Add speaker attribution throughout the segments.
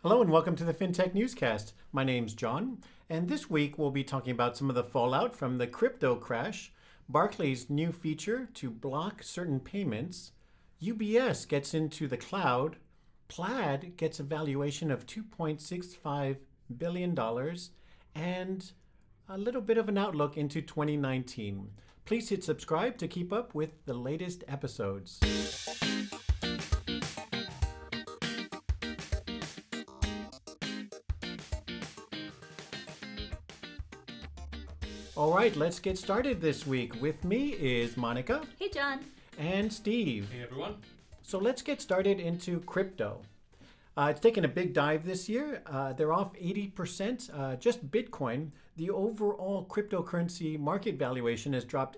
Speaker 1: Hello and welcome to the FinTech Newscast. My name's John, and this week we'll be talking about some of the fallout from the crypto crash, Barclays' new feature to block certain payments, UBS gets into the cloud, Plaid gets a valuation of $2.65 billion, and a little bit of an outlook into 2019. Please hit subscribe to keep up with the latest episodes. All right, let's get started this week. With me is Monica.
Speaker 2: Hey, John.
Speaker 1: And Steve.
Speaker 3: Hey, everyone.
Speaker 1: So let's get started into crypto. It's taken a big dive this year. They're off 80%. Just Bitcoin, the overall cryptocurrency market valuation has dropped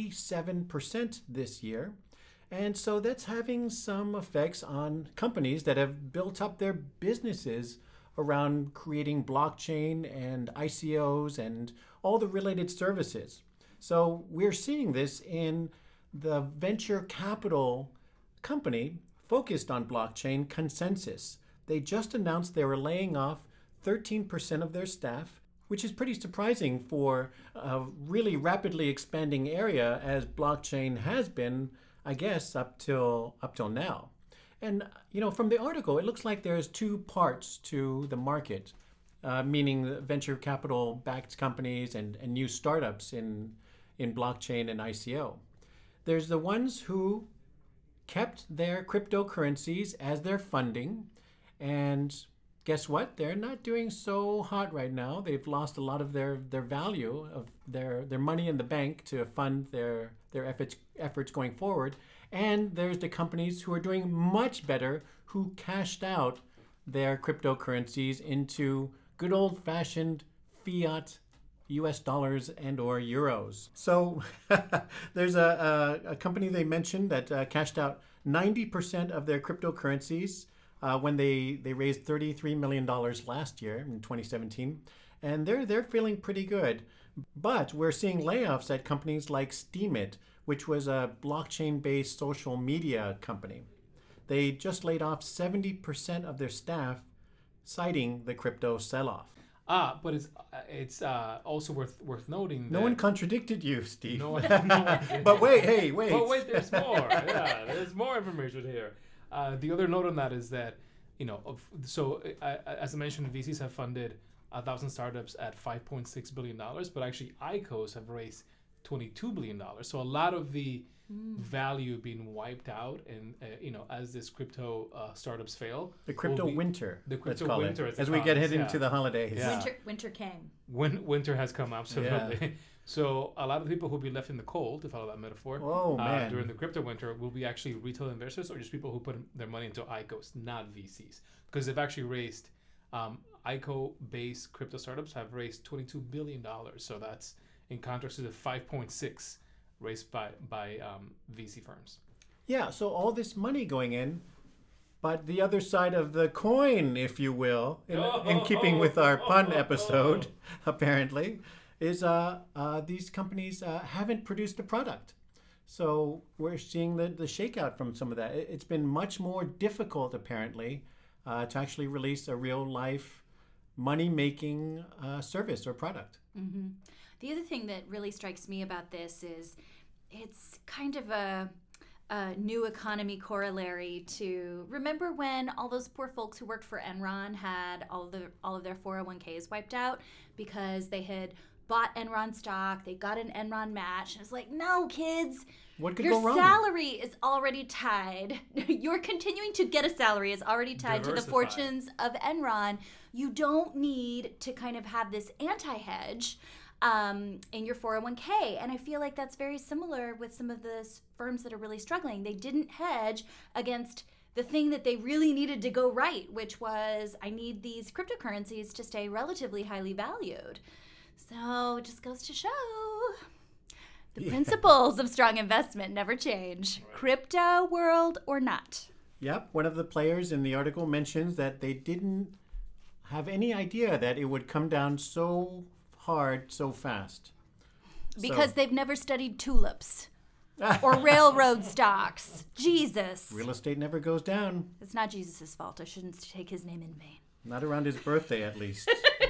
Speaker 1: 87% this year. And so that's having some effects on companies that have built up their businesses around creating blockchain and ICOs and all the related services. So we're seeing this in the venture capital company focused on blockchain, Consensus. They just announced they were laying off 13% of their staff, which is pretty surprising for a really rapidly expanding area as blockchain has been, I guess, up till now. And, from the article, it looks like there's two parts to the market, meaning venture capital-backed companies and new startups in blockchain and ICO. There's the ones who kept their cryptocurrencies as their funding, and guess what? They're not doing so hot right now. They've lost a lot of their value of their money in the bank to fund their efforts going forward. And there's the companies who are doing much better, who cashed out their cryptocurrencies into good old-fashioned fiat US dollars and or euros. So there's a company they mentioned that cashed out 90% of their cryptocurrencies when they raised $33 million last year in 2017. And they're feeling pretty good. But we're seeing layoffs at companies like Steemit, which was a blockchain-based social media company. They just laid off 70% of their staff, citing the crypto sell-off.
Speaker 3: But it's also worth noting that
Speaker 1: no one contradicted you, Steve.
Speaker 3: No one did.
Speaker 1: But wait.
Speaker 3: But wait, there's more. Yeah, there's more information here. The other note on that is that, as I mentioned, VCs have funded 1,000 startups at $5.6 billion, but actually ICOs have raised $22 billion. So a lot of the value being wiped out, and as this crypto startups fail,
Speaker 1: the crypto winter.
Speaker 3: The crypto
Speaker 1: let's call
Speaker 3: winter,
Speaker 1: it, as we get into the holidays.
Speaker 3: Yeah.
Speaker 2: Winter came.
Speaker 3: Winter has come, absolutely.
Speaker 1: Yeah.
Speaker 3: So a lot of people who will be left in the cold, to follow that metaphor, during the crypto winter will be actually retail investors or just people who put their money into ICOs, not VCs, because they've actually raised ICO-based crypto startups have raised $22 billion. So that's in contrast to the 5.6 raised by VC firms.
Speaker 1: Yeah, so all this money going in, but the other side of the coin, if you will, in keeping with our pun episode, apparently, is these companies haven't produced a product. So we're seeing the shakeout from some of that. It's been much more difficult, apparently, to actually release a real-life money-making service or product.
Speaker 2: Mm-hmm. The other thing that really strikes me about this is it's kind of a new economy corollary to remember when all those poor folks who worked for Enron had all of their 401ks wiped out because they had bought Enron stock, they got an Enron match, and it's like, no, kids,
Speaker 1: what could
Speaker 2: your
Speaker 1: go wrong?
Speaker 2: salary is already tied. You're continuing to get a salary is already tied to the fortunes of Enron. You don't need to kind of have this anti-hedge in your 401k. And I feel like that's very similar with some of the firms that are really struggling. They didn't hedge against the thing that they really needed to go right, which was, I need these cryptocurrencies to stay relatively highly valued. So it just goes to show the principles of strong investment never change. Right. Crypto world or not.
Speaker 1: Yep. One of the players in the article mentions that they didn't have any idea that it would come down so hard so fast.
Speaker 2: Because they've never studied tulips or railroad stocks. Jesus.
Speaker 1: Real estate never goes down.
Speaker 2: It's not Jesus' fault. I shouldn't take his name in vain.
Speaker 1: Not around his birthday, at least.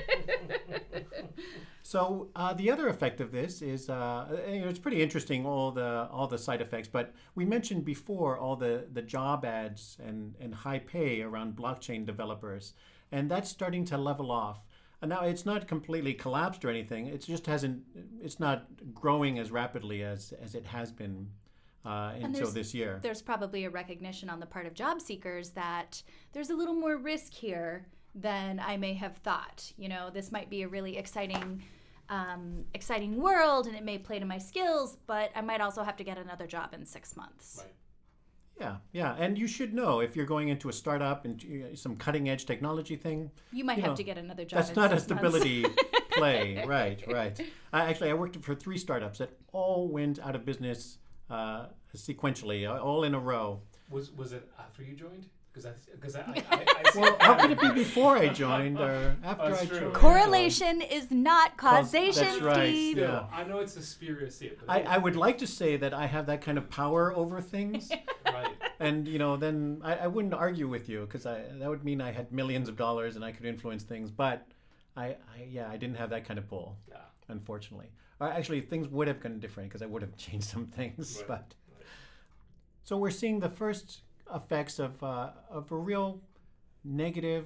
Speaker 1: So the other effect of this is it's pretty interesting, all the side effects. But we mentioned before all the job ads and high pay around blockchain developers, and that's starting to level off. And now it's not completely collapsed or anything. It just hasn't. It's not growing as rapidly as it has been until this year.
Speaker 2: There's probably a recognition on the part of job seekers that there's a little more risk here than I may have thought. You know, this might be a really exciting world, and it may play to my skills, but I might also have to get another job in 6 months.
Speaker 3: Right.
Speaker 1: Yeah, and you should know if you're going into a startup and some cutting edge technology thing.
Speaker 2: You might have to get another job.
Speaker 1: That's not a stability play, right? I worked for 3 startups that all went out of business sequentially, all in a row.
Speaker 3: Was it after you joined? Because I
Speaker 1: well, how could it be before I joined or after I joined?
Speaker 2: Correlation is not causation,
Speaker 1: that's right,
Speaker 2: Steve.
Speaker 1: yeah.
Speaker 3: I know it's a spurious.
Speaker 1: I would like to say that I have that kind of power over things.
Speaker 3: Right.
Speaker 1: And, then I wouldn't argue with you because that would mean I had millions of dollars and I could influence things. But I didn't have that kind of pull, unfortunately. Actually, things would have gone different because I would have changed some things.
Speaker 3: Right.
Speaker 1: But so we're seeing the first effects of a real negative.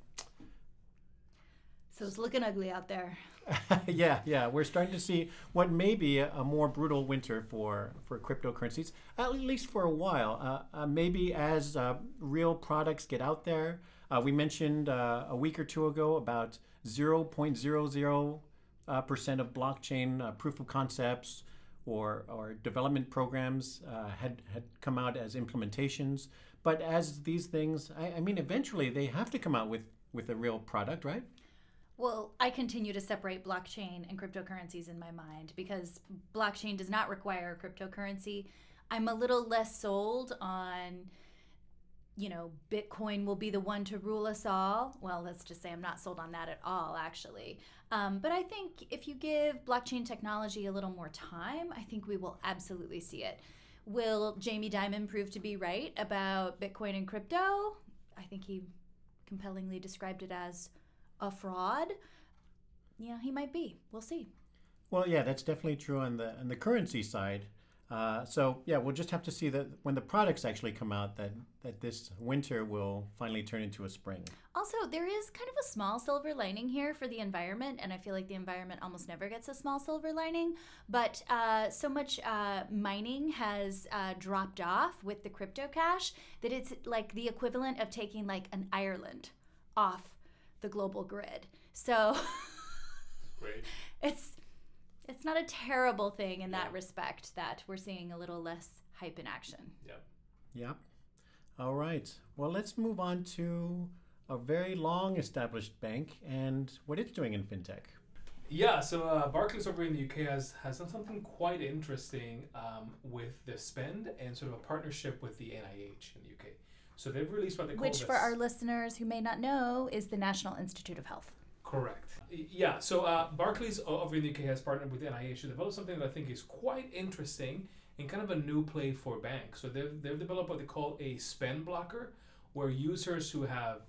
Speaker 2: So it's looking ugly out there.
Speaker 1: Yeah. We're starting to see what may be a more brutal winter for cryptocurrencies, at least for a while. Maybe as real products get out there. We mentioned a week or two ago about 0.00% of blockchain proof of concepts or development programs had come out as implementations. But as these things, I mean, eventually they have to come out with a real product, right?
Speaker 2: Well, I continue to separate blockchain and cryptocurrencies in my mind because blockchain does not require cryptocurrency. I'm a little less sold on, Bitcoin will be the one to rule us all. Well, let's just say I'm not sold on that at all, actually. But I think if you give blockchain technology a little more time, I think we will absolutely see it. Will Jamie Dimon prove to be right about Bitcoin and crypto? I think he compellingly described it as a fraud. Yeah, he might be. We'll see.
Speaker 1: Well, yeah, that's definitely true on the currency side. So yeah, we'll just have to see that when the products actually come out, that this winter will finally turn into a spring.
Speaker 2: Also, there is kind of a small silver lining here for the environment, and I feel like the environment almost never gets a small silver lining. But so much mining has dropped off with the crypto cash that it's like the equivalent of taking like an Ireland off the global grid. So
Speaker 3: Great.
Speaker 2: It's not a terrible thing in that respect that we're seeing a little less hype in action.
Speaker 3: Yep.
Speaker 1: All right. Well, let's move on to a very long established bank and what it's doing in fintech.
Speaker 3: Yeah, so Barclays over in the UK has done something quite interesting with the spend and sort of a partnership with the NIH in the UK. So they've released what they call
Speaker 2: Which, for our listeners who may not know, is the National Institute of Health.
Speaker 3: Correct. Yeah, so Barclays over in the UK has partnered with NIH to develop something that I think is quite interesting and kind of a new play for banks. So they've developed what they call a spend blocker, where users who have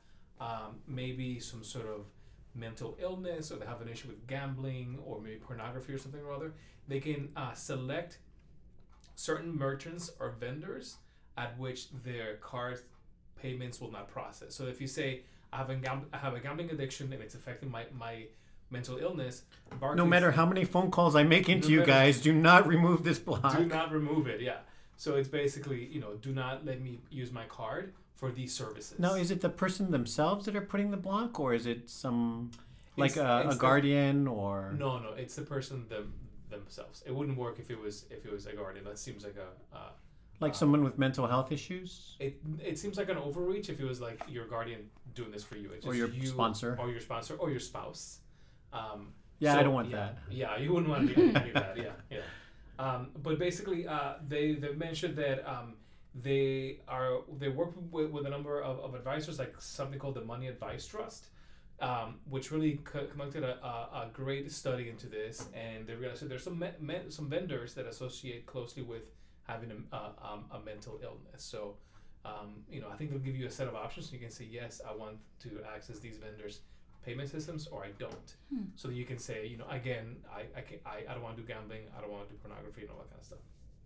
Speaker 3: maybe some sort of mental illness or they have an issue with gambling or maybe pornography or something or other, they can select certain merchants or vendors at which their card payments will not process. So if you say, I have a gambling addiction and it's affecting my mental illness. Barclays,
Speaker 1: no matter how many phone calls I make into you guys, do not remove this block.
Speaker 3: Do not remove it, yeah. So it's basically, do not let me use my card for these services.
Speaker 1: Now, is it the person themselves that are putting the block, or is it a guardian or?
Speaker 3: No, it's the person themselves. It wouldn't work if it was a guardian. That seems like
Speaker 1: someone with mental health issues?
Speaker 3: It seems like an overreach if it was like your guardian doing this for you. It's just
Speaker 1: or your sponsor.
Speaker 3: Or your sponsor or your spouse.
Speaker 1: I don't want that.
Speaker 3: Yeah, you wouldn't want to do that. Yeah. But basically, they've mentioned that they work with a number of advisors, like something called the Money Advice Trust, which really conducted a great study into this, and they realized that there's some vendors that associate closely with having a mental illness. So I think they'll give you a set of options. So you can say, yes, I want to access these vendors' payment systems, or I don't. So that you can say, again, I don't want to do gambling, I don't want to do pornography and all that kind of stuff.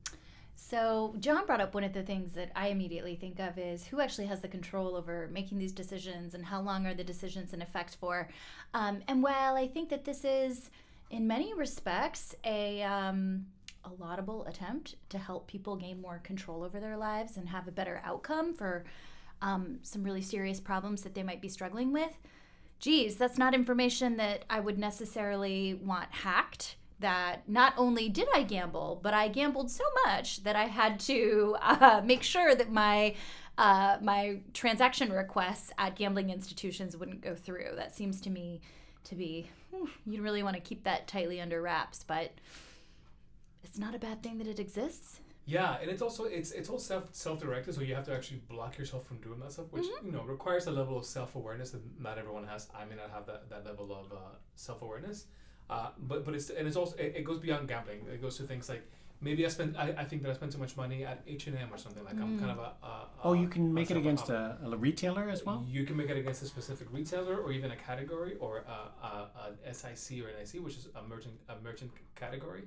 Speaker 2: So John brought up one of the things that I immediately think of is who actually has the control over making these decisions and how long are the decisions in effect for. And while I think that this is, in many respects, a laudable attempt to help people gain more control over their lives and have a better outcome for some really serious problems that they might be struggling with, geez, that's not information that I would necessarily want hacked. That not only did I gamble, but I gambled so much that I had to make sure that my transaction requests at gambling institutions wouldn't go through. That seems to me to be, you really want to keep that tightly under wraps, but it's not a bad thing that it exists.
Speaker 3: Yeah, and it's also it's all self-directed, so you have to actually block yourself from doing that stuff, which requires a level of self-awareness that not everyone has. I may not have that level of self-awareness. But it's also it goes beyond gambling. It goes to things like maybe I think that I spent too much money at H&M or something. Like I'm kind of
Speaker 1: you can make it against a retailer as well?
Speaker 3: You can make it against a specific retailer or even a category or a SIC or an IC, which is a merchant category.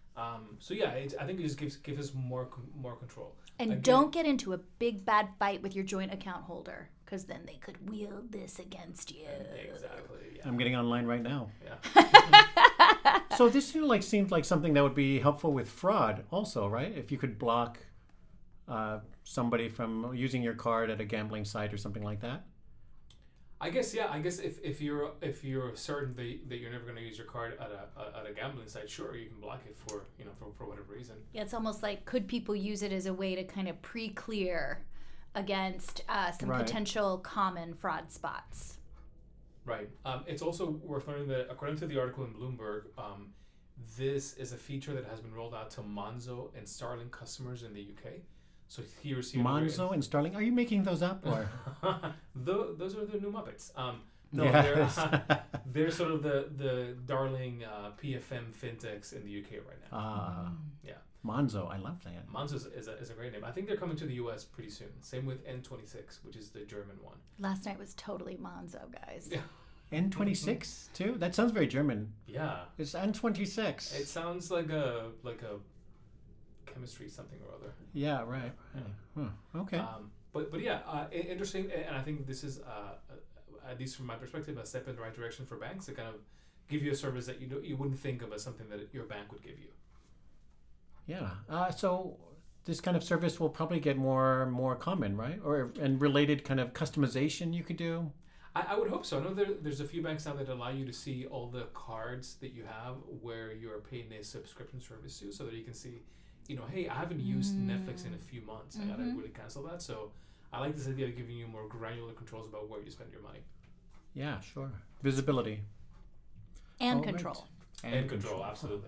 Speaker 3: I think it just gives us more control.
Speaker 2: And again, don't get into a big bad fight with your joint account holder, because then they could wield this against you.
Speaker 3: Exactly. Yeah.
Speaker 1: I'm getting online right now.
Speaker 3: Yeah.
Speaker 1: So this seems like something that would be helpful with fraud also, right? If you could block somebody from using your card at a gambling site or something like that.
Speaker 3: I guess if you're certain that you're never going to use your card at a gambling site, sure, you can block it for whatever reason.
Speaker 2: Yeah, it's almost like, could people use it as a way to kind of pre-clear against some potential common fraud spots?
Speaker 3: Right. It's also worth noting that according to the article in Bloomberg, this is a feature that has been rolled out to Monzo and Starlink customers in the UK. So here's
Speaker 1: Monzo and Starlink. Are you making those up, or
Speaker 3: those are the new Muppets? No, they're sort of the darling PFM fintechs in the UK right now. Yeah.
Speaker 1: Monzo, I love that.
Speaker 3: Monzo is a great name. I think they're coming to the US pretty soon. Same with N26, which is the German one.
Speaker 2: Last night was totally Monzo, guys.
Speaker 3: Yeah.
Speaker 1: N26 too? That sounds very German.
Speaker 3: Yeah.
Speaker 1: It's N26.
Speaker 3: It sounds like a chemistry something or other.
Speaker 1: Yeah, right. Okay.
Speaker 3: But yeah, interesting, and I think this is at least from my perspective a step in the right direction for banks to kind of give you a service that you wouldn't think of as something that your bank would give you.
Speaker 1: Yeah. So this kind of service will probably get more common, right? And related kind of customization you could do.
Speaker 3: I would hope so. I know there's a few banks now that allow you to see all the cards that you have where you're paying a subscription service to, so that you can see, hey, I haven't used Netflix in a few months. I gotta really cancel that. So I like this idea of giving you more granular controls about where you spend your money.
Speaker 1: Yeah, sure. Visibility.
Speaker 2: And control.
Speaker 3: Right. And control, absolutely.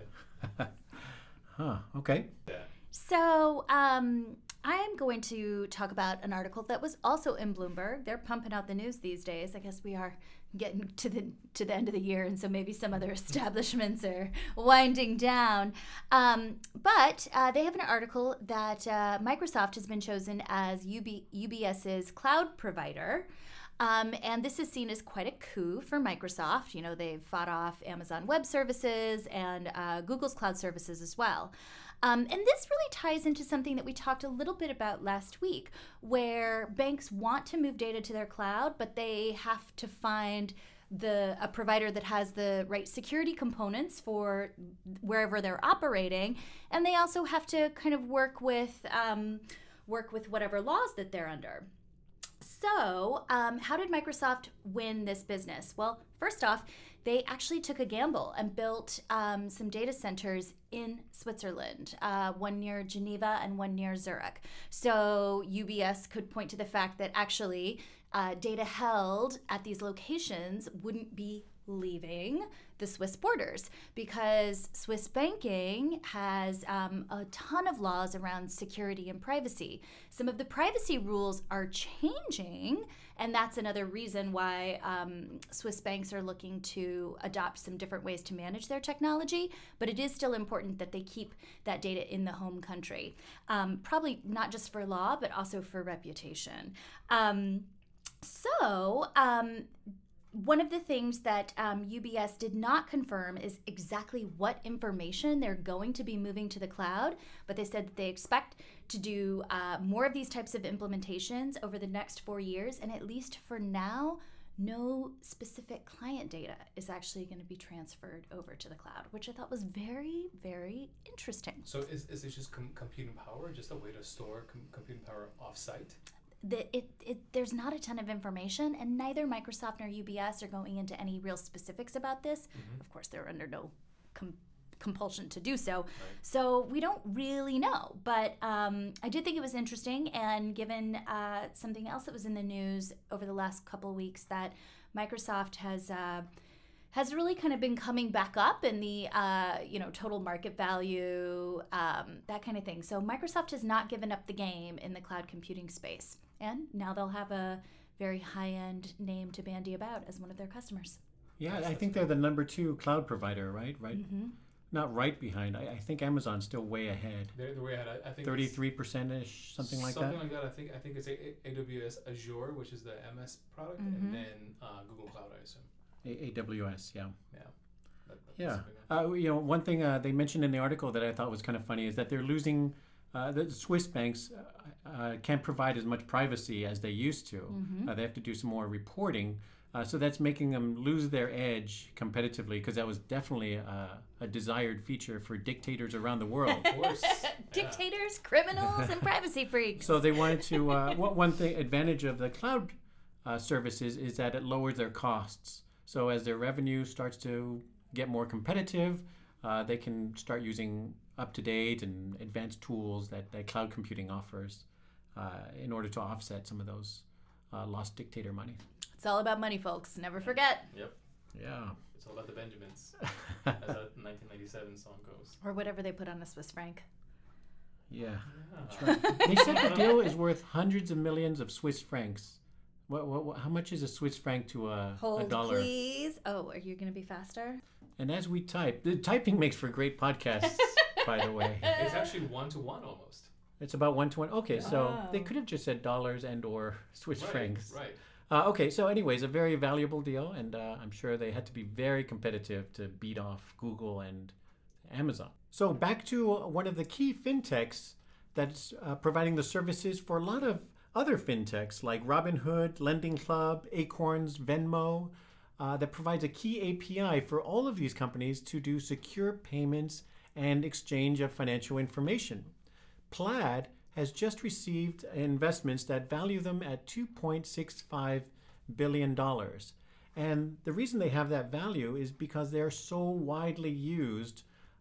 Speaker 1: Okay.
Speaker 3: Yeah.
Speaker 2: So I'm going to talk about an article that was also in Bloomberg. They're pumping out the news these days. I guess we are getting to the end of the year, and so maybe some other establishments are winding down. But they have an article that Microsoft has been chosen as UBS's cloud provider. And this is seen as quite a coup for Microsoft. They've fought off Amazon Web Services and Google's cloud services as well. And this really ties into something that we talked a little bit about last week, where banks want to move data to their cloud, but they have to find a provider that has the right security components for wherever they're operating, and they also have to kind of work with whatever laws that they're under. So, how did Microsoft win this business? Well, first off, they actually took a gamble and built some data centers in Switzerland, one near Geneva and one near Zurich. So UBS could point to the fact that actually data held at these locations wouldn't be leaving the Swiss borders, because Swiss banking has a ton of laws around security and privacy. Some of the privacy rules are changing, and that's another reason why Swiss banks are looking to adopt some different ways to manage their technology, but it is still important that they keep that data in the home country, probably not just for law, but also for reputation. One of the things that UBS did not confirm is exactly what information they're going to be moving to the cloud, but they said that they expect to do more of these types of implementations over the next 4 years, and at least for now, no specific client data is actually going to be transferred over to the cloud, which I thought was very, very interesting.
Speaker 3: So is it just computing power, just a way to store computing power offsite?
Speaker 2: There's not a ton of information, and neither Microsoft nor UBS are going into any real specifics about this. Mm-hmm. Of course, they're under no compulsion to do so. Right. So we don't really know. But I did think it was interesting, and given something else that was in the news over the last couple of weeks, that Microsoft has really kind of been coming back up in the total market value, that kind of thing. So Microsoft has not given up the game in the cloud computing space. And now they'll have a very high-end name to bandy about as one of their customers.
Speaker 1: Yeah, I think they're the number 2 cloud provider, right? Mm-hmm. Not right behind. I think Amazon's still way ahead.
Speaker 3: They're way ahead. I think
Speaker 1: 33%-ish, something like that.
Speaker 3: Something like that. I think it's AWS Azure, which is the MS product, mm-hmm. and then Google Cloud, I assume.
Speaker 1: AWS, yeah.
Speaker 3: Yeah.
Speaker 1: One thing they mentioned in the article that I thought was kind of funny is that they're losing. The Swiss banks can't provide as much privacy as they used to. Mm-hmm. They have to do some more reporting. So that's making them lose their edge competitively, because that was definitely a desired feature for dictators around the world.
Speaker 3: Of course.
Speaker 2: Dictators, criminals, and privacy freaks.
Speaker 1: So they wanted to, one thing advantage of the cloud services is that it lowers their costs. So as their revenue starts to get more competitive, they can start using up-to-date and advanced tools that cloud computing offers in order to offset some of those lost dictator money.
Speaker 2: It's all about money, folks. Never forget.
Speaker 3: Yep.
Speaker 1: Yeah.
Speaker 3: It's all about the Benjamins, as that 1997 song goes.
Speaker 2: Or whatever they put on a Swiss franc.
Speaker 1: Yeah. That's right. They said the deal is worth hundreds of millions of Swiss francs. How much is a Swiss franc to a dollar?
Speaker 2: Hold, please. Oh, are you going to be faster?
Speaker 1: And as we type, the typing makes for great podcasts, by the way.
Speaker 3: It's actually 1-to-1 almost.
Speaker 1: It's about 1-to-1. Okay, so they could have just said dollars and or Swiss francs.
Speaker 3: Right.
Speaker 1: Okay, so anyways, a very valuable deal, and I'm sure they had to be very competitive to beat off Google and Amazon. So back to one of the key fintechs that's providing the services for a lot of other fintechs like Robinhood, Lending Club, Acorns, Venmo, that provides a key API for all of these companies to do secure payments and exchange of financial information. Plaid has just received investments that value them at $2.65 billion. And the reason they have that value is because they're so widely used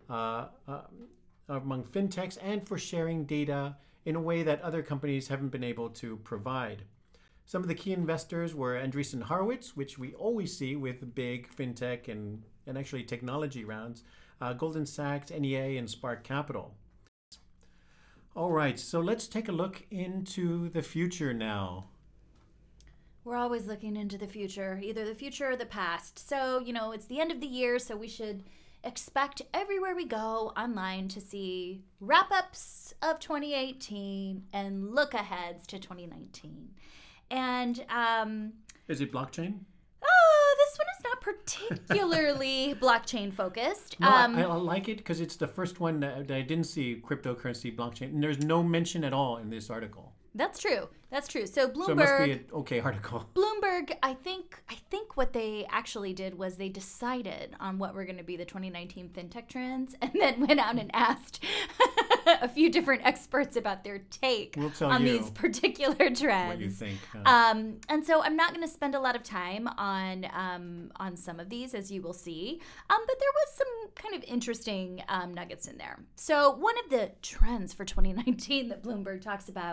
Speaker 1: among fintechs and for sharing data in a way that other companies haven't been able to provide. Some of the key investors were Andreessen Horowitz, which we always see with big fintech and actually technology rounds, Goldman Sachs, NEA, and Spark Capital. All right, so let's take a look into the future now.
Speaker 2: We're always looking into the future, either the future or the past. So, it's the end of the year, so we should expect everywhere we go online to see wrap-ups of 2018 and look-aheads to 2019. And
Speaker 1: is it blockchain?
Speaker 2: This one is not particularly blockchain focused.
Speaker 1: No, I like it because it's the first one that I didn't see cryptocurrency blockchain, and there's no mention at all in this article.
Speaker 2: That's true. So Bloomberg.
Speaker 1: So it must be an okay article.
Speaker 2: Bloomberg, I think what they actually did was they decided on what were going to be the 2019 fintech trends, and then went out and asked a few different experts about their take on these particular trends.
Speaker 1: What you think?
Speaker 2: And so I'm not going to spend a lot of time on some of these, as you will see. But there was some kind of interesting nuggets in there. So one of the trends for 2019 that Bloomberg talks about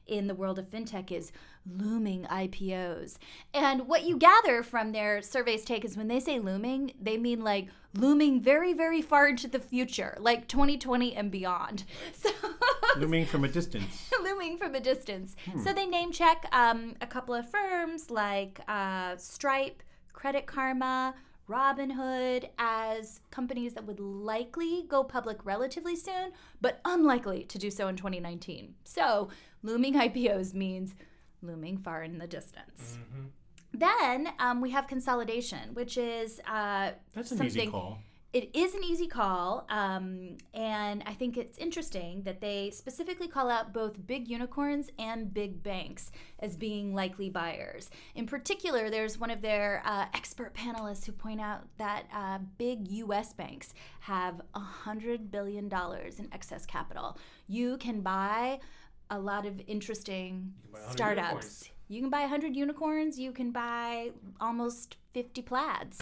Speaker 2: in the world of fintech is looming IPOs. And what you gather from their surveys take is when they say looming, they mean like looming very, very far into the future, like 2020 and beyond. So
Speaker 1: looming from a distance.
Speaker 2: Looming from a distance. So they name check a couple of firms like Stripe, Credit Karma, Robinhood as companies that would likely go public relatively soon, but unlikely to do so in 2019. So looming IPOs means looming far in the distance. Then we have consolidation, which is
Speaker 1: that's an easy call.
Speaker 2: It is an easy call, and I think it's interesting that they specifically call out both big unicorns and big banks as being likely buyers. In particular, there's one of their expert panelists who point out that big U.S. banks have $100 billion in excess capital. You can buy a lot of interesting startups.
Speaker 3: Unicorns.
Speaker 2: You can buy 100 unicorns. You can buy almost 50 plaids.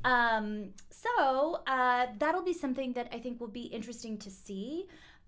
Speaker 2: So that'll be something that I think will be interesting to see.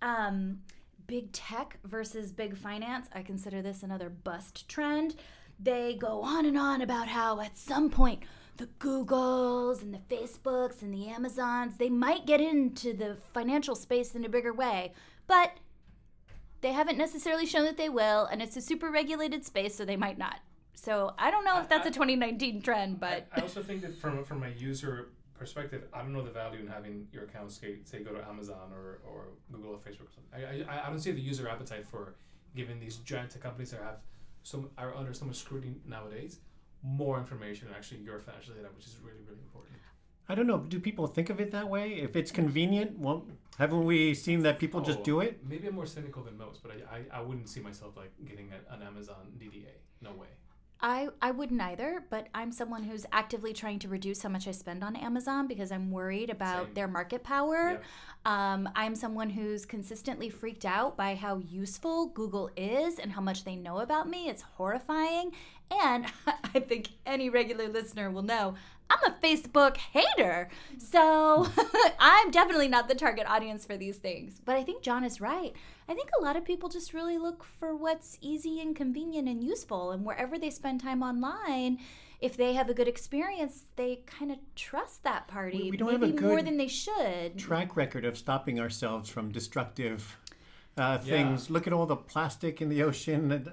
Speaker 2: Big tech versus big finance. I consider this another bust trend. They go on and on about how at some point the Googles and the Facebooks and the Amazons, they might get into the financial space in a bigger way, but they haven't necessarily shown that they will, and it's a super regulated space, so they might not. So I don't know if that's a 2019 trend, but
Speaker 3: I also think that from a user perspective, I don't know the value in having your account say go to Amazon or Google or Facebook or something. I don't see the user appetite for giving these giant tech companies that are under so much scrutiny nowadays more information and actually your financial data, which is really, really important.
Speaker 1: I don't know. Do people think of it that way? If it's convenient, well, haven't we seen that people just do it?
Speaker 3: Maybe I'm more cynical than most, but I wouldn't see myself like getting an Amazon DDA. No way.
Speaker 2: I wouldn't either, but I'm someone who's actively trying to reduce how much I spend on Amazon because I'm worried about their market power. Yeah. I'm someone who's consistently freaked out by how useful Google is and how much they know about me. It's horrifying. And I think any regular listener will know I'm a Facebook hater. So I'm definitely not the target audience for these things. But I think John is right. I think a lot of people just really look for what's easy and convenient and useful. And wherever they spend time online, if they have a good experience, they kind of trust that party.
Speaker 1: We don't
Speaker 2: maybe
Speaker 1: have a good
Speaker 2: more than they should.
Speaker 1: Track record of stopping ourselves from destructive things. Look at all the plastic in the ocean.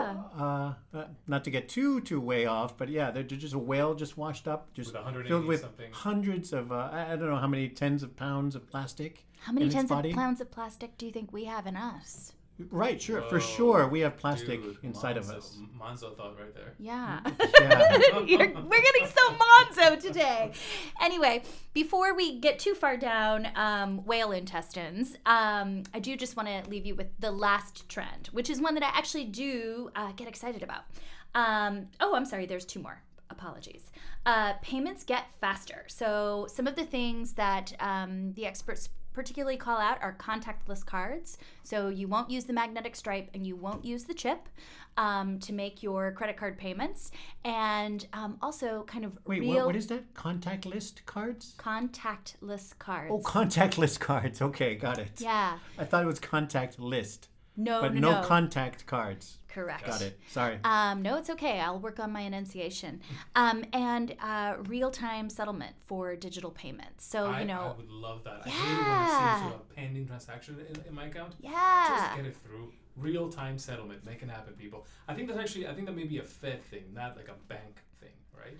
Speaker 1: Not to get too way off, but yeah, they're just a whale just washed up, just filled with hundreds of I don't know how many tens of pounds of plastic.
Speaker 2: How many tens of pounds of plastic do you think we have in us?
Speaker 1: Right, sure, for sure. We have plastic inside of us.
Speaker 3: Monzo thought right there.
Speaker 2: Yeah. We're getting so Monzo today. Anyway, before we get too far down whale intestines, I do just want to leave you with the last trend, which is one that I actually do get excited about. I'm sorry, there's two more. Apologies. Payments get faster. So some of the things that the experts particularly call out are contactless cards. So you won't use the magnetic stripe and you won't use the chip to make your credit card payments. And also kind of
Speaker 1: what is that? Contactless cards?
Speaker 2: Contactless cards.
Speaker 1: Oh, contactless cards. Okay, got it.
Speaker 2: Yeah.
Speaker 1: I thought it was contact list.
Speaker 2: No,
Speaker 1: no contact cards.
Speaker 2: Correct.
Speaker 1: Got it. Sorry.
Speaker 2: No, it's okay. I'll work on my enunciation. And real-time settlement for digital payments. So, I
Speaker 3: would love that. I hate it when I see a pending transaction in my account.
Speaker 2: Yeah.
Speaker 3: Just get it through. Real-time settlement. Make it happen, people. I think that may be a Fed thing, not like a bank thing, right?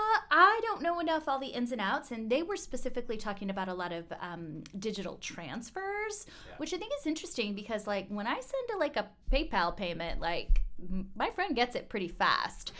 Speaker 2: I don't know enough all the ins and outs, and they were specifically talking about a lot of digital transfers, which I think is interesting because, like, when I send a PayPal payment, like, my friend gets it pretty fast.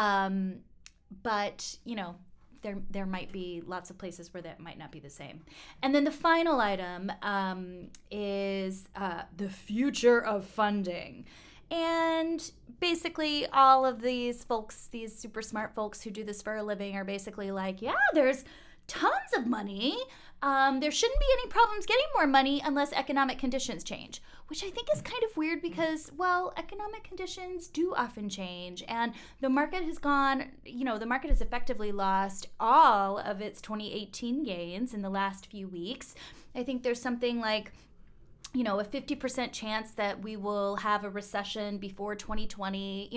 Speaker 2: But, there might be lots of places where that might not be the same. And then the final item is the future of funding. And basically all of these folks, these super smart folks who do this for a living are basically like, yeah, there's tons of money. There shouldn't be any problems getting more money unless economic conditions change, which I think is kind of weird because, well, economic conditions do often change. And the market has effectively lost all of its 2018 gains in the last few weeks. I think there's something like a 50% chance that we will have a recession before 2020.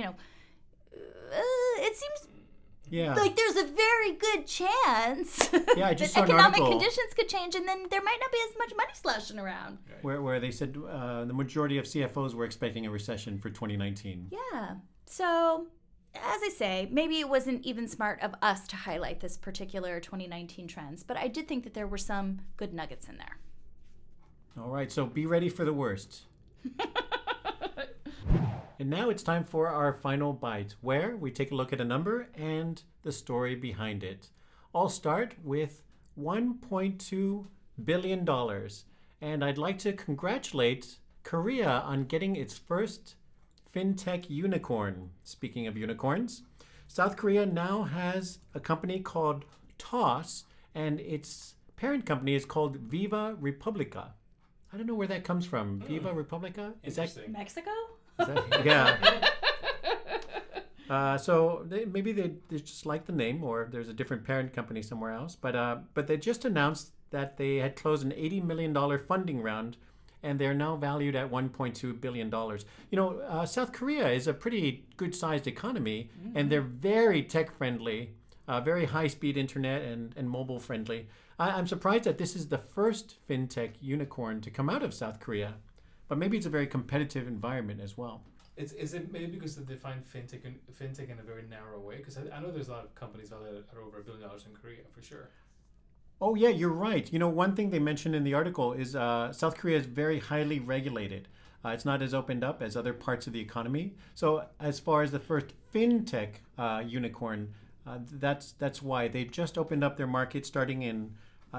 Speaker 2: It seems like there's a very good chance
Speaker 1: that
Speaker 2: economic conditions could change, and then there might not be as much money sloshing around.
Speaker 1: Where they said the majority of CFOs were expecting a recession for 2019.
Speaker 2: Yeah. So, as I say, maybe it wasn't even smart of us to highlight this particular 2019 trends, but I did think that there were some good nuggets in there.
Speaker 1: All right, so be ready for the worst. And now it's time for our final bite, where we take a look at a number and the story behind it. I'll start with $1.2 billion. And I'd like to congratulate Korea on getting its first fintech unicorn. Speaking of unicorns, South Korea now has a company called Toss, and its parent company is called Viva Republica. I don't know where that comes from. Viva Republica?
Speaker 3: Is that
Speaker 2: Mexico?
Speaker 1: Yeah. So maybe they just like the name, or there's a different parent company somewhere else. But they just announced that they had closed an $80 million funding round, and they're now valued at $1.2 billion. South Korea is a pretty good-sized economy, and they're very tech-friendly, very high-speed internet and mobile-friendly. I'm surprised that this is the first fintech unicorn to come out of South Korea. But maybe it's a very competitive environment as well.
Speaker 3: Is it maybe because they define fintech in a very narrow way? Because I know there's a lot of companies valued at over $1 billion in Korea, for sure.
Speaker 1: Oh, yeah, you're right. One thing they mentioned in the article is South Korea is very highly regulated. It's not as opened up as other parts of the economy. So as far as the first fintech unicorn, that's why. They've just opened up their market starting in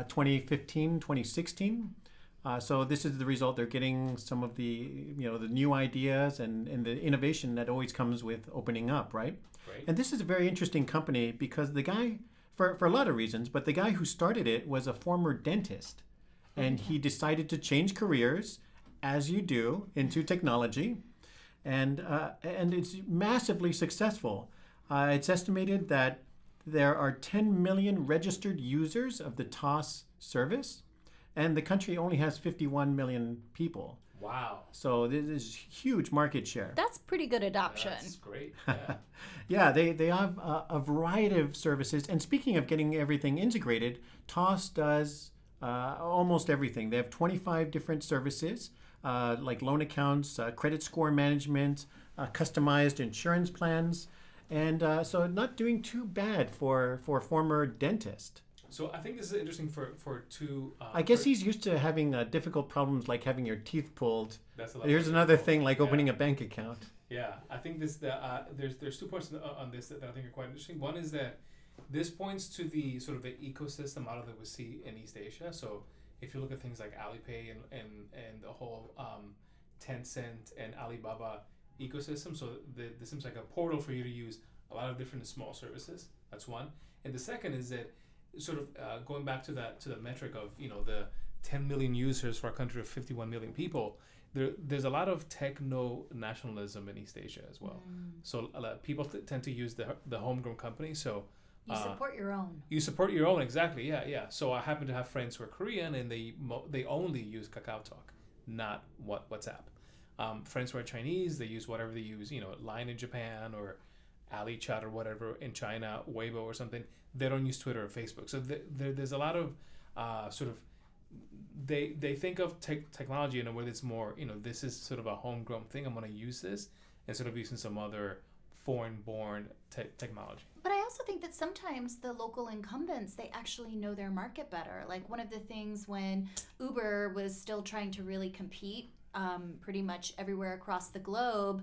Speaker 1: 2015, 2016. So this is the result. They're getting some of the the new ideas and the innovation that always comes with opening up, right? And this is a very interesting company because the guy, for a lot of reasons, but the guy who started it was a former dentist, and he decided to change careers, as you do, into technology, and it's massively successful. It's estimated that there are 10 million registered users of the Toss service. And the country only has 51 million people.
Speaker 3: Wow.
Speaker 1: So this is huge market share.
Speaker 2: That's pretty good adoption.
Speaker 3: That's great. Yeah,
Speaker 1: yeah, they have a variety of services. And speaking of getting everything integrated, Toss does almost everything. They have 25 different services, like loan accounts, credit score management, customized insurance plans. And so not doing too bad for a former dentist.
Speaker 3: So I think this is interesting for two.
Speaker 1: I guess he's used to having difficult problems like having your teeth pulled.
Speaker 3: Here's
Speaker 1: another thing like opening a bank account.
Speaker 3: Yeah, I think there's 2 points on this that I think are quite interesting. One is that this points to the sort of the ecosystem model that we see in East Asia. So if you look at things like Alipay and the whole Tencent and Alibaba ecosystem, so this seems like a portal for you to use a lot of different small services. That's one. And the second is that sort of going back to the metric of the 10 million users for a country of 51 million people, there's a lot of techno nationalism in East Asia as well. So people tend to use the homegrown company. So
Speaker 2: you support your own.
Speaker 3: You support your own, exactly. Yeah. So I happen to have friends who are Korean, and they only use KakaoTalk, not WhatsApp. Friends who are Chinese, they use whatever they use. Line in Japan or AliChat or whatever in China, Weibo or something. They don't use Twitter or Facebook. So there's a lot of sort of they think of technology in a way that's more, this is sort of a homegrown thing. I'm going to use this instead of using some other foreign-born technology.
Speaker 2: But I also think that sometimes the local incumbents, they actually know their market better. Like one of the things when Uber was still trying to really compete pretty much everywhere across the globe,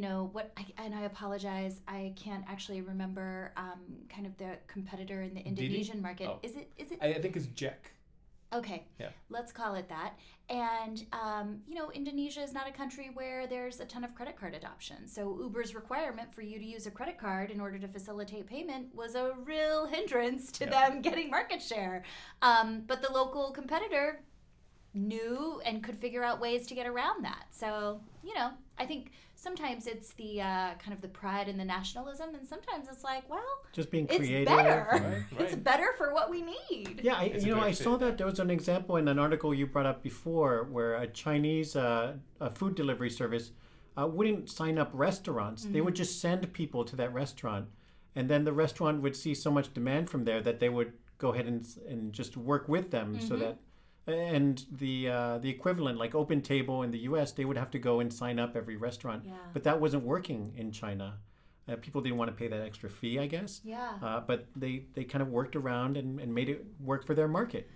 Speaker 2: and I apologize, I can't actually remember kind of the competitor in the Indonesian market.
Speaker 3: Oh.
Speaker 2: Is it?
Speaker 3: I think it's Jack.
Speaker 2: Okay.
Speaker 3: Yeah.
Speaker 2: Let's call it that. And Indonesia is not a country where there's a ton of credit card adoption. So Uber's requirement for you to use a credit card in order to facilitate payment was a real hindrance to them getting market share. But the local competitor knew and could figure out ways to get around that. So, I think sometimes it's the kind of the pride and the nationalism, and sometimes it's like, well,
Speaker 1: just being creative.
Speaker 2: It's better.
Speaker 3: Right.
Speaker 2: It's better for what we need.
Speaker 1: Yeah, I saw that there was an example in an article you brought up before where a Chinese a food delivery service wouldn't sign up restaurants. Mm-hmm. They would just send people to that restaurant, and then the restaurant would see so much demand from there that they would go ahead and just work with them. Mm-hmm. So that. And the equivalent, like Open Table in the U.S., they would have to go and sign up every restaurant.
Speaker 2: Yeah.
Speaker 1: But that wasn't working in China. People didn't want to pay that extra fee, I guess.
Speaker 2: Yeah.
Speaker 1: But they kind of worked around and made it work for their market.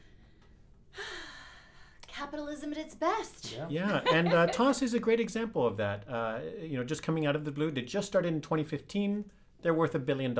Speaker 2: Capitalism at its best.
Speaker 1: Yeah. And Toss is a great example of that. Just coming out of the blue. They just started in 2015. They're worth $1 billion.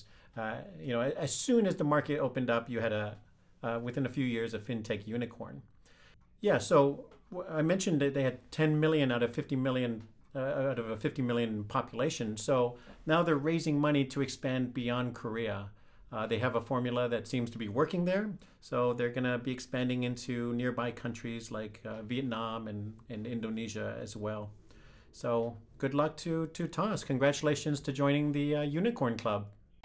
Speaker 1: As soon as the market opened up, you had within a few years, a fintech unicorn. Yeah, so I mentioned that they had 10 million out of 50 million, out of a 50 million population. So now they're raising money to expand beyond Korea. They have a formula that seems to be working there. So they're going to be expanding into nearby countries like Vietnam and Indonesia as well. So good luck to Toss. Congratulations to joining the Unicorn Club.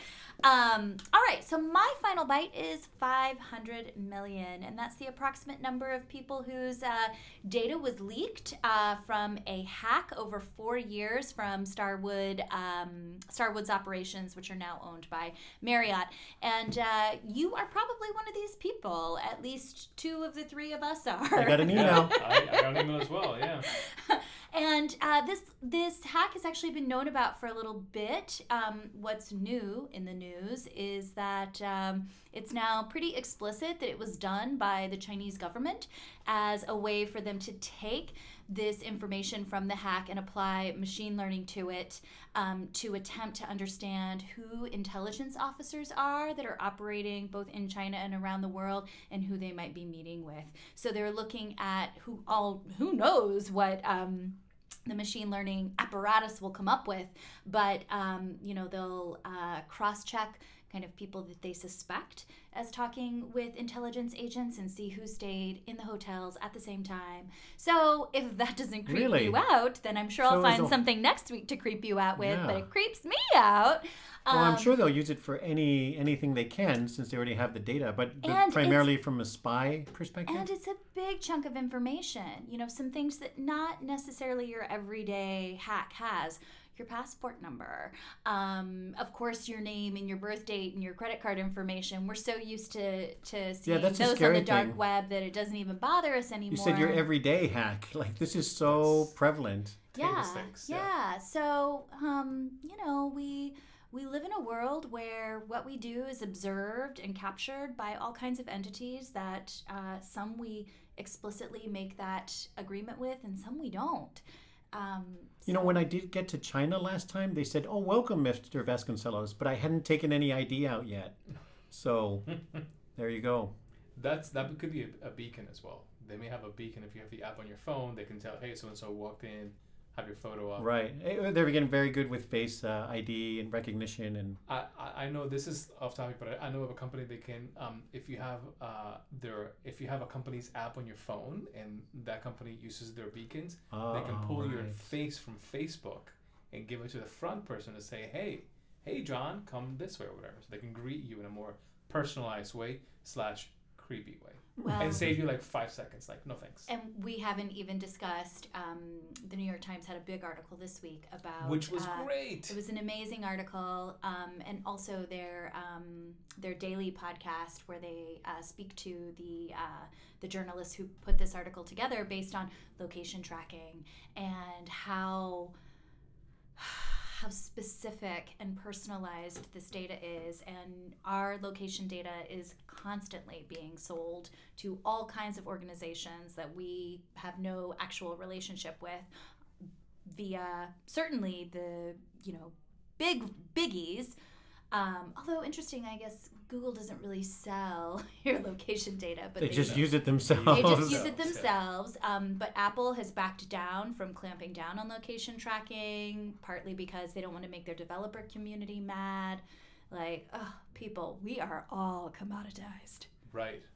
Speaker 2: All right, so my final bite is 500 million, and that's the approximate number of people whose data was leaked from a hack over 4 years from Starwood's operations, which are now owned by Marriott. And you are probably one of these people. At least 2 of the 3 of us are.
Speaker 1: I got an email.
Speaker 3: I got an email as well, yeah.
Speaker 2: And this hack has actually been known about for a little bit. What's new in the news is that it's now pretty explicit that it was done by the Chinese government as a way for them to take this information from the hack and apply machine learning to it to attempt to understand who intelligence officers are that are operating both in China and around the world and who they might be meeting with. So they're looking at who knows what the machine learning apparatus will come up with, but they'll cross-check kind of people that they suspect as talking with intelligence agents and see who stayed in the hotels at the same time. So if that doesn't creep you out, then I'm sure I'll find something next week to creep you out with, but it creeps me out.
Speaker 1: Well, I'm sure they'll use it for anything they can since they already have the data, but primarily from a spy perspective.
Speaker 2: And it's a big chunk of information. Some things that not necessarily your everyday hack has. Your passport number, of course, your name and your birth date and your credit card information. We're so used to seeing those on the dark web that it doesn't even bother us anymore.
Speaker 1: You said your everyday hack. Like, this is so prevalent.
Speaker 2: Yeah. So, we live in a world where what we do is observed and captured by all kinds of entities that some we explicitly make that agreement with and some we don't.
Speaker 1: When I did get to China last time, they said, "Oh, welcome, Mr. Vasconcelos," but I hadn't taken any ID out yet. So there you go.
Speaker 3: That could be a beacon as well. They may have a beacon if you have the app on your phone. They can tell, hey, so-and-so walked in, have your photo up.
Speaker 1: Right. They're getting very good with face ID and recognition. And
Speaker 3: I know this is off topic, but I know of a company that can, if you have a company's app on your phone and that company uses their beacons, they can pull your face from Facebook and give it to the front person to say, hey John, come this way or whatever. So they can greet you in a more personalized way / creepy way. Well, and save you like 5 seconds. Like, no thanks.
Speaker 2: And we haven't even discussed, the New York Times had a big article this week about...
Speaker 3: Which was great.
Speaker 2: It was an amazing article. And also their daily podcast where they speak to the journalists who put this article together based on location tracking and how specific and personalized this data is, and our location data is constantly being sold to all kinds of organizations that we have no actual relationship with via certainly the big biggies. Although interesting, I guess Google doesn't really sell your location data, but
Speaker 1: they just use it themselves.
Speaker 2: They just use it themselves. But Apple has backed down from clamping down on location tracking, partly because they don't want to make their developer community mad. Like, people, we are all commoditized.
Speaker 3: Right.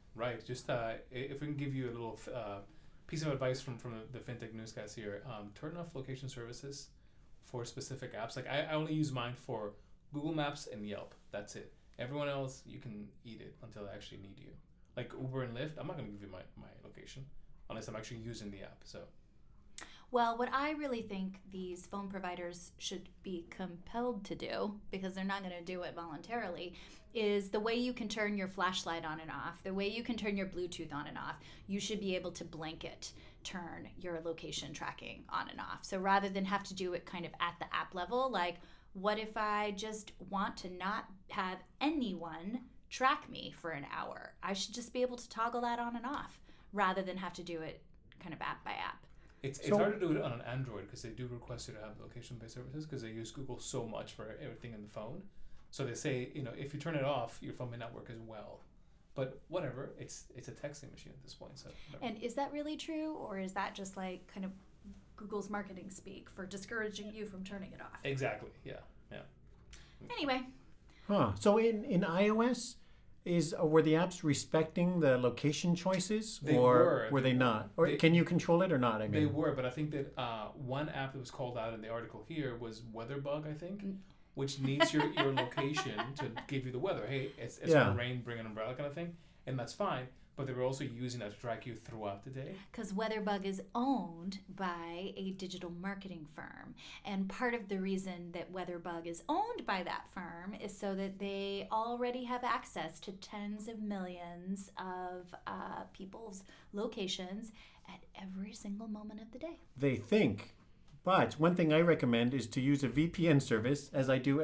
Speaker 3: Right. Just if we can give you a little piece of advice from the FinTech newscast here, turn off location services for specific apps. Like I only use mine for Google Maps and Yelp. That's it. Everyone else, you can eat it until I actually need you. Like Uber and Lyft, I'm not going to give you my location unless I'm actually using the app. So.
Speaker 2: Well, what I really think these phone providers should be compelled to do, because they're not going to do it voluntarily, is the way you can turn your flashlight on and off, the way you can turn your Bluetooth on and off. You should be able to blanket turn your location tracking on and off. So rather than have to do it kind of at the app level, like what if I just want to not have anyone track me for an hour? I should just be able to toggle that on and off rather than have to do it kind of app by app.
Speaker 3: It's hard to do it on an Android because they do request you to have location-based services because they use Google so much for everything in the phone. So they say, if you turn it off, your phone may not work as well. But whatever, it's a texting machine at this point. So. Whatever.
Speaker 2: And is that really true, or is that just like kind of Google's marketing speak for discouraging you from turning it off?
Speaker 3: Exactly. Yeah.
Speaker 2: Anyway.
Speaker 1: So in iOS, were the apps respecting the location choices, or were they not? Or can you control it or not? I mean,
Speaker 3: they were, but I think that one app that was called out in the article here was WeatherBug, I think, which needs your location to give you the weather. Hey, it's going to rain, bring an umbrella kind of thing, and that's fine. But they were also using that to track you throughout the day.
Speaker 2: Because WeatherBug is owned by a digital marketing firm. And part of the reason that WeatherBug is owned by that firm is so that they already have access to tens of millions of people's locations at every single moment of the day.
Speaker 1: They think. But one thing I recommend is to use a VPN service, as I do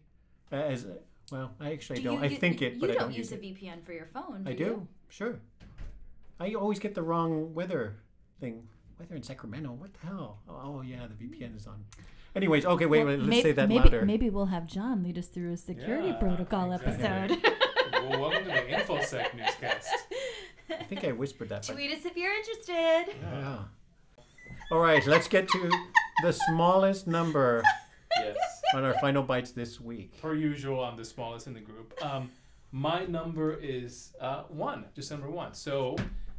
Speaker 1: well, I actually don't. I think it, but I don't use it.
Speaker 2: You don't use a VPN for your phone,
Speaker 1: I do. Sure. I always get the wrong weather thing. Weather in Sacramento. What the hell? Oh yeah, the VPN is on. Anyways, okay, wait, let's say that louder.
Speaker 4: Maybe we'll have John lead us through a security protocol episode.
Speaker 3: Well, welcome to the InfoSec newscast.
Speaker 1: I think I whispered that.
Speaker 2: Tweet us if you're interested.
Speaker 1: Yeah. All right, let's get to the smallest number.
Speaker 3: Yes.
Speaker 1: On our final bites this week.
Speaker 3: Per usual, I'm the smallest in the group. My number is 1, just number 1. So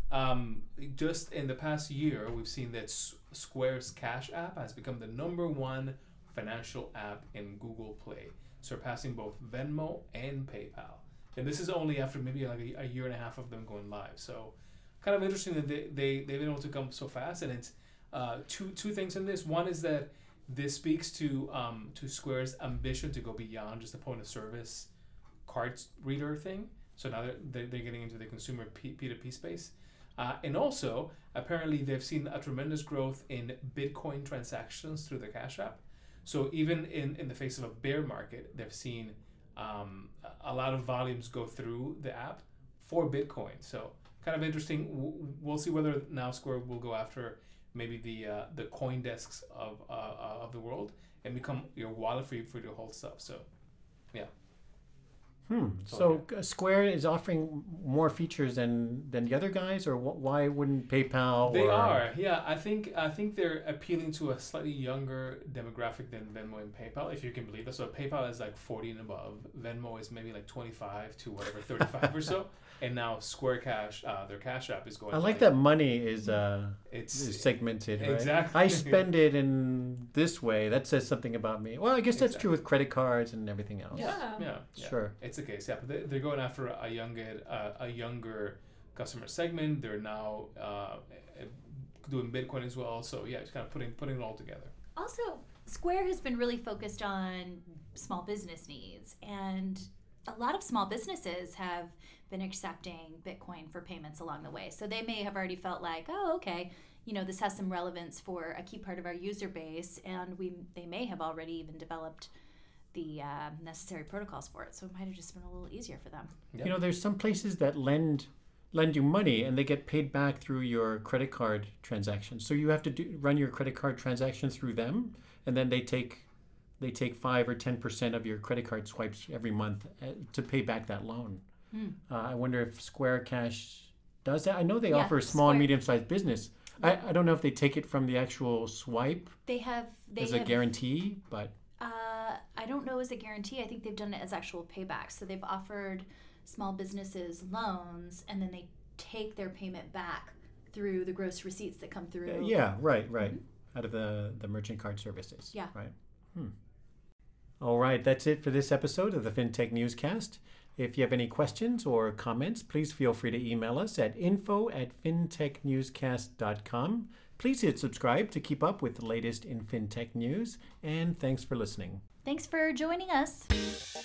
Speaker 3: just in the past year, we've seen that Square's Cash App has become the number 1 financial app in Google Play, surpassing both Venmo and PayPal. And this is only after maybe like a year and a half of them going live. So kind of interesting that they've been able to come so fast. And it's two things in this. One is that this speaks to Square's ambition to go beyond just a point of service card reader thing. So now they're getting into the consumer P2P space. And also, apparently, they've seen a tremendous growth in Bitcoin transactions through the Cash App. So even in the face of a bear market, they've seen a lot of volumes go through the app for Bitcoin. So kind of interesting. We'll see whether now Square will go after maybe the coin desks of the world and become your wallet for you to hold stuff. So, yeah.
Speaker 1: So Square is offering more features than the other guys, or why wouldn't PayPal?
Speaker 3: They are, yeah. I think they're appealing to a slightly younger demographic than Venmo and PayPal, if you can believe it. So PayPal is like 40 and above. Venmo is maybe like 25 to whatever 35 or so. And now Square Cash, their Cash App is going.
Speaker 1: I like that money is segmented. Right?
Speaker 3: Exactly.
Speaker 1: I spend it in this way. That says something about me. Well, I guess that's true with credit cards and everything else.
Speaker 3: Yeah.
Speaker 1: Sure.
Speaker 3: It's the case. Yeah, but they're going after a younger customer segment. They're now doing Bitcoin as well. So yeah, it's kind of putting it all together.
Speaker 2: Also, Square has been really focused on small business needs, and a lot of small businesses have been accepting Bitcoin for payments along the way. So they may have already felt like, oh, okay, this has some relevance for a key part of our user base, and they may have already even developed the necessary protocols for it. So it might have just been a little easier for them.
Speaker 1: Yep. There's some places that lend you money and they get paid back through your credit card transactions. So you have to run your credit card transaction through them, and then they take 5 or 10% of your credit card swipes every month to pay back that loan. I wonder if Square Cash does that. I know they offer small and medium-sized business. I don't know if they take it from the actual swipe.
Speaker 2: They have
Speaker 1: a guarantee, but
Speaker 2: I don't know as a guarantee. I think they've done it as actual payback. So they've offered small businesses loans, and then they take their payment back through the gross receipts that come through.
Speaker 1: Right. Out of the merchant card services.
Speaker 2: Yeah.
Speaker 1: Right. All right, that's it for this episode of the FinTech Newscast. If you have any questions or comments, please feel free to email us at info@fintechnewscast.com. Please hit subscribe to keep up with the latest in FinTech news, and thanks for listening.
Speaker 2: Thanks for joining us.